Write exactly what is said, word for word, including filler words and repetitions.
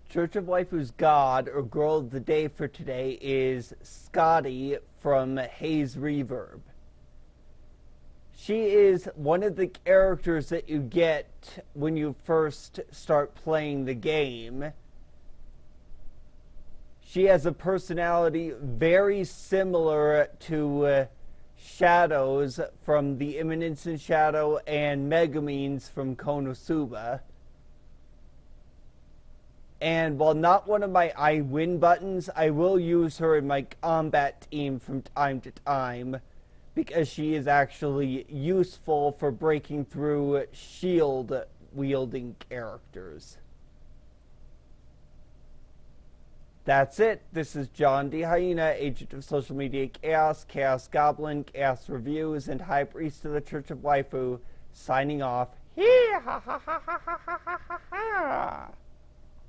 Church of Waifu's god, or girl of the day for today, is Scotty from Haze Reverb. She is one of the characters that you get when you first start playing the game. She has a personality very similar to uh, Shadows from the Imminence in Shadow and Megumin's from Konosuba. And while not one of my I win buttons, I will use her in my combat team from time to time because she is actually useful for breaking through shield-wielding characters. That's it. This is John D. Hyena, agent of social media chaos, Chaos Goblin, Chaos Reviews, and High Priest of the Church of Waifu, signing off. Hee ha ha ha ha ha ha ha.